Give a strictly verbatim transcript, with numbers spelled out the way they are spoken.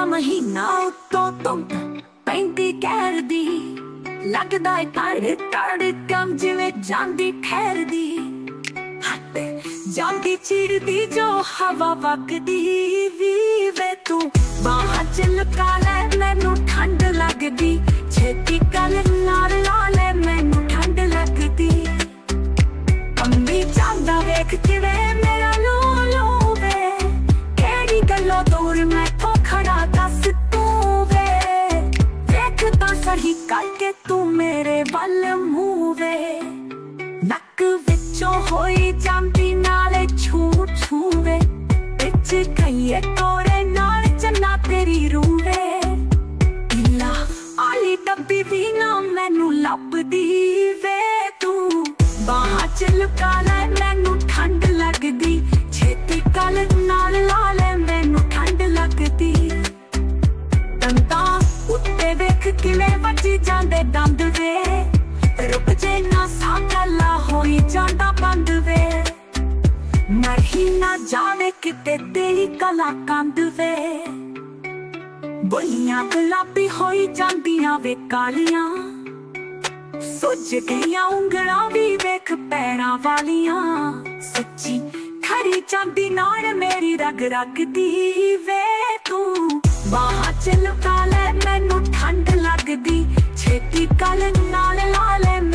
ਦਾ ਮਹੀਨਾ ਉਤੋਂ ਧੁੰਦ ਪੈਂਦੀ ਕਹਿਰ ਦੀ, ਲੱਗਦਾ ਏ ਤੜ ਤੜ ਕੰਮ ਜਿਵੇਂ ਜਾਂਦੀ ਠਹਿਰਦੀ, ਹੱਟ ਜਾਂਦੀ ਚਿੜਦੀ ਜੋ ਹਵਾ ਵਗਦੀ ਵੀ ਵੇ ਤੂੰ ਬਾਹਾਂ ਚ ਲੁਕਾ ਲੈ ਮੈਨੂੰ ਠੰਡ ਲੱਗਦੀ, ਛੇਤੀ ਗੱਲ ਨਾਲ ਲਾ ਲੈ ਮੈਨੂੰ ਠੰਡ ਲੱਗਦੀ। ਕੰਬੀ ਜਾਂਦਾ ਵੇਖ ਕਿਵੇਂ ਮੇਰਾ ਲੂ ਲੂ ਵੇ, ਕਿਹੜੀ ਗੱਲੋਂ ਦੂਰ ਮੈਥੋਂ ਖੜਾ ਦੱਸ ਤੂੰ ਵੇ, ਵੇਖ ਤਾਂ ਸਹੀ ਕਰਕੇ ਤੂੰ ਮੇਰੇ ਵੱਲ ਮੂੰਹ ਵੇ, ਨੱਕ ਵਿੱਚੋਂ ਹੋਈ ਜਾਂਦੀ ਨਾਲੇ ਛੂ ਛੂ ਵੇ, ਵਿੱਚ ਕਈਏ ਤੋਰੇ ਨਾਲ ਚੰਨਾ ਤੇਰੀ ਰੂਹ ਵੇ, ਢੀਲਾ ਆਲੀ ਡੱਬੀ ਵੀ ਨਾ ਮੈਨੂੰ ਲੱਭਦੀ ਵੇ ਤੂੰ ਬਾਹਾਂ ਚ ਲੁਕਾ ਲੈ ਮੈਨੂੰ ਠੰਡ ਲੱਗਦੀ, ਛੇਤੀ ਗੱਲ ਨਾਲ ਲਾ ਲੈ ਮੈਨੂੰ ਠੰਡ ਲੱਗਦੀ। ਦੰਦਾਂ ਉੱਤੇ ਵੇਖ ਕਿਵੇਂ ਵੱਜੀ ਜਾਂਦੇ ਦੰਦ ਵੇ, ਰੁਕ ਜੇ ਨਾ ਸਾਹ ਗੱਲਾਂ ਹੋਈ ਜਾਂਦਾ ਬੰਦ ਵੇ, ਮਰਹੀ ਨਾ ਜਾਵੇ ਕਿਤੇ ਤੇਰੀ ਕਲਾ ਕੰਦ ਵੇ, ਬੋਲੀਆਂ ਗੁਲਾਬੀ ਹੋਈ ਜਾਂਦੀਆਂ ਵੇ ਕਾਲੀਆਂ, ਸੁੱਜ ਗਈਆਂ ਉਂਗਲਾਂ ਵੀ ਵੇਖ ਪੈਰਾਂ ਵਾਲੀਆਂ, ਸੱਚੀ ਖੜੀ ਜਾਂਦੀ ਨਾਲ ਮੇਰੀ ਰਗ ਰਗਦੀ ਵੇ ਤੂੰ ਬਾਹਾਂ ਚ ਲੁਕਾ ਲੈ ਮੈਨੂੰ ਠੰਡ ਲੱਗਦੀ, ਛੇਤੀ ਗੱਲ ਨਾਲ ਲਾ ਲੈ